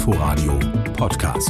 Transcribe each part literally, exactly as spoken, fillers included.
Inforadio Podcast.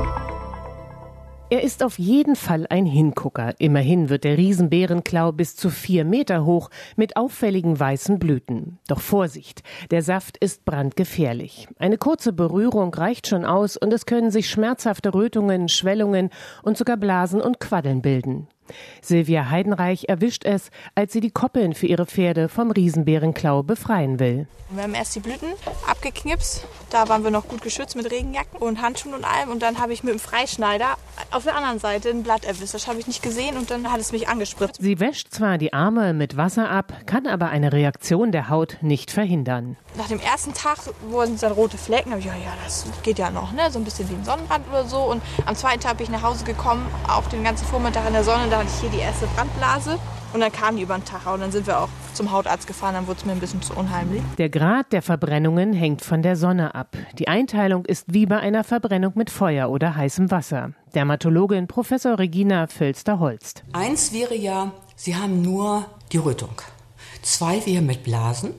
Er ist auf jeden Fall ein Hingucker. Immerhin wird der Riesenbärenklau bis zu vier Meter hoch mit auffälligen weißen Blüten. Doch Vorsicht, der Saft ist brandgefährlich. Eine kurze Berührung reicht schon aus und es können sich schmerzhafte Rötungen, Schwellungen und sogar Blasen und Quaddeln bilden. Silvia Heidenreich erwischt es, als sie die Koppeln für ihre Pferde vom Riesenbärenklau befreien will. Wir haben erst die Blüten abgeknipst, da waren wir noch gut geschützt mit Regenjacken und Handschuhen und allem. Und dann habe ich mit dem Freischneider auf der anderen Seite ein Blatt erwischt. Das habe ich nicht gesehen und dann hat es mich angespritzt. Sie wäscht zwar die Arme mit Wasser ab, kann aber eine Reaktion der Haut nicht verhindern. Nach dem ersten Tag wurden es dann rote Flecken. Da habe ich gedacht, ja, das geht ja noch, ne? So ein bisschen wie ein Sonnenbrand oder so. Und am zweiten Tag bin ich nach Hause gekommen, auch den ganzen Vormittag in der Sonne. Da hatte ich hier die erste Brandblase. Und dann kam die über den Tag und dann sind wir auch zum Hautarzt gefahren, dann wurde es mir ein bisschen zu unheimlich. Der Grad der Verbrennungen hängt von der Sonne ab. Die Einteilung ist wie bei einer Verbrennung mit Feuer oder heißem Wasser. Dermatologin Professor Regina Völster-Holst. Eins wäre ja, Sie haben nur die Rötung. Zwei wäre mit Blasen.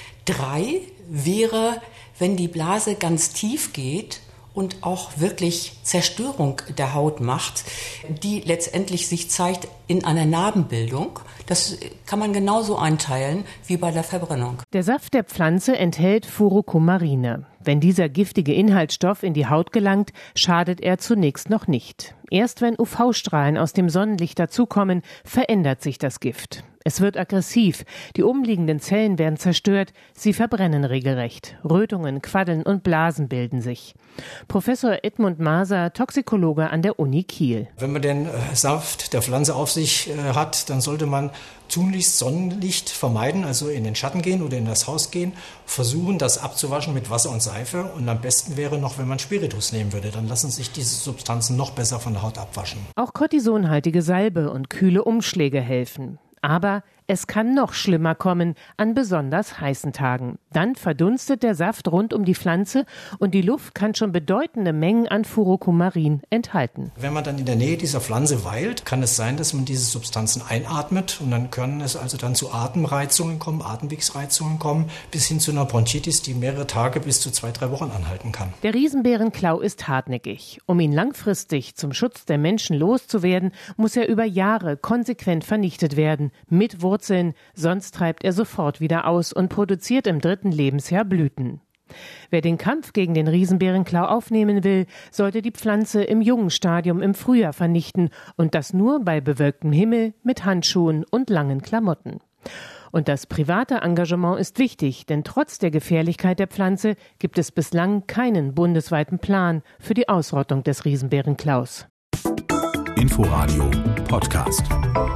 Drei wäre, wenn die Blase ganz tief geht und auch wirklich Zerstörung der Haut macht, die letztendlich sich zeigt in einer Narbenbildung. Das kann man genauso einteilen wie bei der Verbrennung. Der Saft der Pflanze enthält Furokumarine. Wenn dieser giftige Inhaltsstoff in die Haut gelangt, schadet er zunächst noch nicht. Erst wenn U V-Strahlen aus dem Sonnenlicht dazukommen, verändert sich das Gift. Es wird aggressiv, die umliegenden Zellen werden zerstört, sie verbrennen regelrecht. Rötungen, Quaddeln und Blasen bilden sich. Professor Edmund Maser, Toxikologe an der Uni Kiel. Wenn man den Saft der Pflanze auf sich hat, dann sollte man tunlichst Sonnenlicht vermeiden, also in den Schatten gehen oder in das Haus gehen, versuchen, das abzuwaschen mit Wasser und Seife und am besten wäre noch, wenn man Spiritus nehmen würde, dann lassen sich diese Substanzen noch besser von der Haut abwaschen. Auch kortisonhaltige Salbe und kühle Umschläge helfen. Aber es kann noch schlimmer kommen an besonders heißen Tagen. Dann verdunstet der Saft rund um die Pflanze und die Luft kann schon bedeutende Mengen an Furokumarin enthalten. Wenn man dann in der Nähe dieser Pflanze weilt, kann es sein, dass man diese Substanzen einatmet und dann können es also dann zu Atemreizungen kommen, Atemwegsreizungen kommen, bis hin zu einer Bronchitis, die mehrere Tage bis zu zwei, drei Wochen anhalten kann. Der Riesenbärenklau ist hartnäckig. Um ihn langfristig zum Schutz der Menschen loszuwerden, muss er über Jahre konsequent vernichtet werden, mit Wurzeln, sonst treibt er sofort wieder aus und produziert im dritten Lebensjahr Blüten. Wer den Kampf gegen den Riesenbärenklau aufnehmen will, sollte die Pflanze im jungen Stadium im Frühjahr vernichten und das nur bei bewölktem Himmel mit Handschuhen und langen Klamotten. Und das private Engagement ist wichtig, denn trotz der Gefährlichkeit der Pflanze gibt es bislang keinen bundesweiten Plan für die Ausrottung des Riesenbärenklaus. Inforadio Podcast.